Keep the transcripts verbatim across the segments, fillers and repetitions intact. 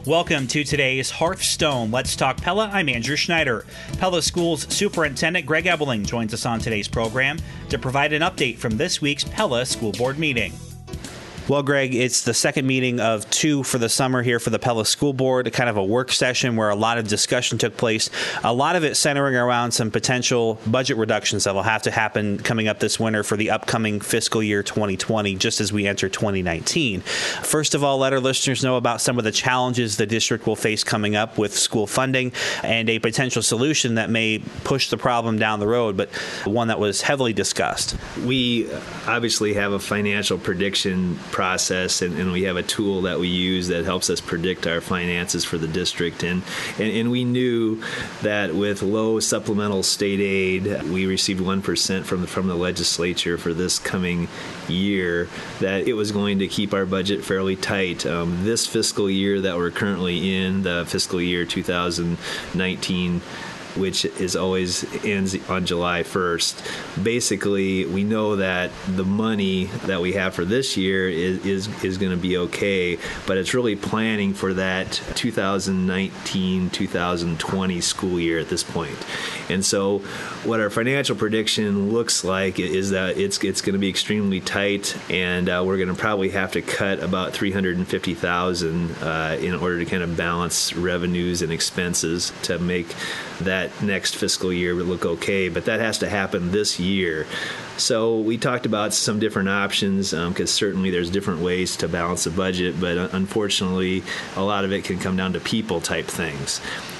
Welcome to today's Hearthstone. Let's talk Pella. I'm Andrew Schneider. Pella Schools Superintendent Greg Ebeling joins us on today's program to provide an update from this week's Pella School Board meeting. Well, Greg, it's the second meeting of two for the summer here for the Pella School Board, kind of a work session where a lot of discussion took place, a lot of it centering around some potential budget reductions that will have to happen coming up this winter for the upcoming fiscal year twenty twenty, just as we enter twenty nineteen. First of all, let our listeners know about some of the challenges the district will face coming up with school funding and a potential solution that may push the problem down the road, but one that was heavily discussed. We obviously have a financial prediction process, and, and we have a tool that we use that helps us predict our finances for the district. And, and, and we knew that with low supplemental state aid, we received one percent from the, from the legislature for this coming year, that it was going to keep our budget fairly tight. Um, this fiscal year that we're currently in, the fiscal year two thousand nineteen, which is always ends on July first. Basically, we know that the money that we have for this year is is, is going to be okay, but it's really planning for that two thousand nineteen two thousand twenty school year at this point. And so what our financial prediction looks like is that it's it's going to be extremely tight, and uh, we're going to probably have to cut about three hundred fifty thousand dollars uh, in order to kind of balance revenues and expenses to make that next fiscal year would look okay, but that has to happen this year. So we talked about some different options, because um, certainly there's different ways to balance the budget, but uh, unfortunately a lot of it can come down to people type things.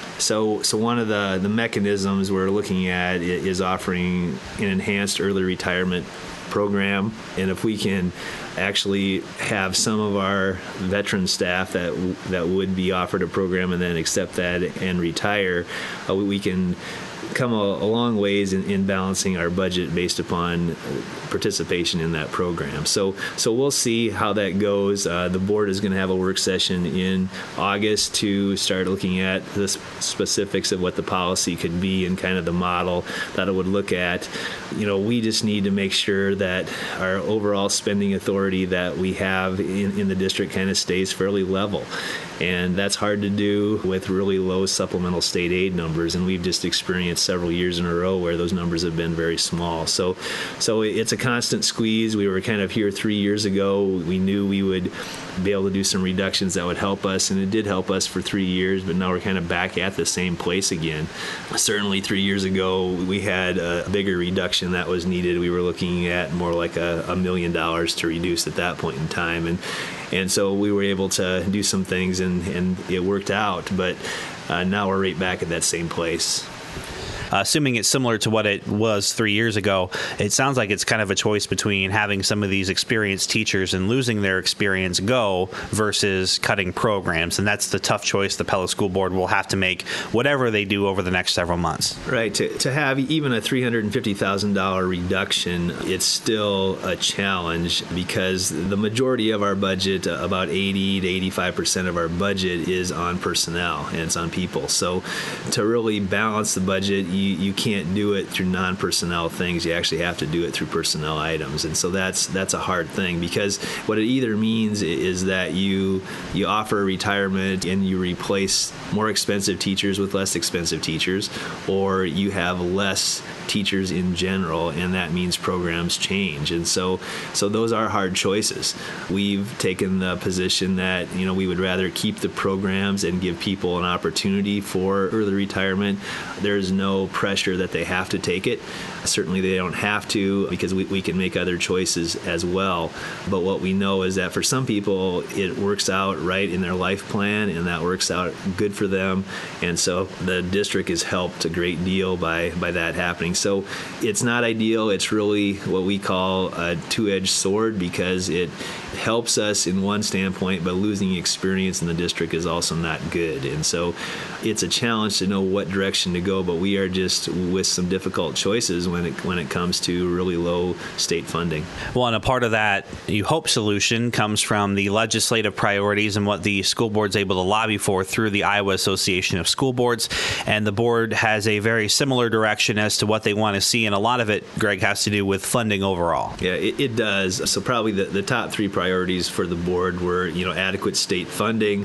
So so one of the, the mechanisms we're looking at is offering an enhanced early retirement program, and if we can actually have some of our veteran staff that that would be offered a program and then accept that and retire, uh, we can come a, a long ways in, in balancing our budget based upon participation in that program. So so we'll see how that goes. Uh, the board is going to have a work session in August to start looking at the specifics of what the policy could be and kind of the model that it would look at. You know, we just need to make sure that our overall spending authority that we have in, in the district kind of stays fairly level. And that's hard to do with really low supplemental state aid numbers, and we've just experienced several years in a row where those numbers have been very small. So so it's a constant squeeze. We were kind of here three years ago. We knew we would be able to do some reductions that would help us, and it did help us for three years, but now we're kind of back at the same place again. Certainly three years ago, we had a bigger reduction that was needed. We were looking at more like a, a million dollars to reduce at that point in time, and and so we were able to do some things, and, and it worked out, but uh, now we're right back at that same place. Uh, assuming it's similar to what it was three years ago, it sounds like it's kind of a choice between having some of these experienced teachers and losing their experience go versus cutting programs. And that's the tough choice the Pella School Board will have to make, whatever they do over the next several months. Right. To, to have even a three hundred fifty thousand dollars reduction, it's still a challenge, because the majority of our budget, about eighty to eighty-five percent of our budget, is on personnel, and it's on people. So to really balance the budget, You, you can't do it through non-personnel things. You actually have to do it through personnel items, and so that's that's a hard thing, because what it either means is that you you offer retirement and you replace more expensive teachers with less expensive teachers, or you have less teachers in general, and that means programs change. And so so those are hard choices. We've taken the position that, you know, we would rather keep the programs and give people an opportunity for early retirement. There's no pressure that they have to take it. Certainly they don't have to, because we, we can make other choices as well. But what we know is that for some people, it works out right in their life plan, and that works out good for them. And so the district is helped a great deal by, by that happening. So it's not ideal. It's really what we call a two-edged sword, because it helps us in one standpoint, but losing experience in the district is also not good. And so it's a challenge to know what direction to go, but we are just with some difficult choices when it when it comes to really low state funding. Well, and a part of that, you hope, solution comes from the legislative priorities and what the school board's able to lobby for through the Iowa Association of School Boards. And the board has a very similar direction as to what they want to see, and a lot of it, Greg, has to do with funding overall. Yeah, it, it does. So probably the, the top three priorities for the board were, you know, adequate state funding,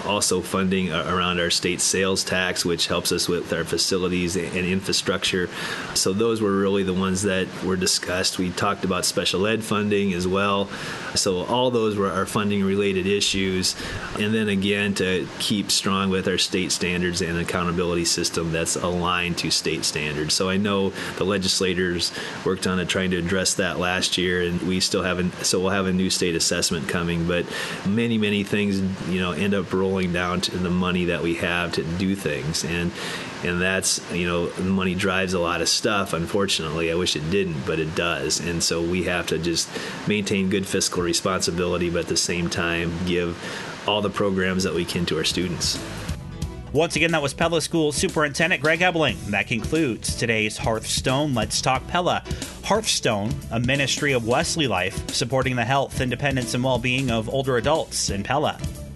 also funding around our state sales tax, which helps us with our facilities and infrastructure. So those were really the ones that were discussed. We talked about special ed funding as well. So all those were our funding related issues. And then again, to keep strong with our state standards and accountability system that's aligned to state standards. So I know the legislators worked on it, trying to address that last year, and we still haven't. So we'll have a new state assessment coming. But many, many things, you know, end up rolling down to the money that we have to do things, and and that's, you know, money drives a lot of stuff. Unfortunately, I wish it didn't, but it does. And so we have to just maintain good fiscal responsibility, but at the same time give all the programs that we can to our students. Once again, that was Pella School Superintendent Greg Ebeling. That concludes today's Hearthstone Let's Talk Pella. Hearthstone, a ministry of Wesley Life, supporting the health, independence, and well-being of older adults in Pella.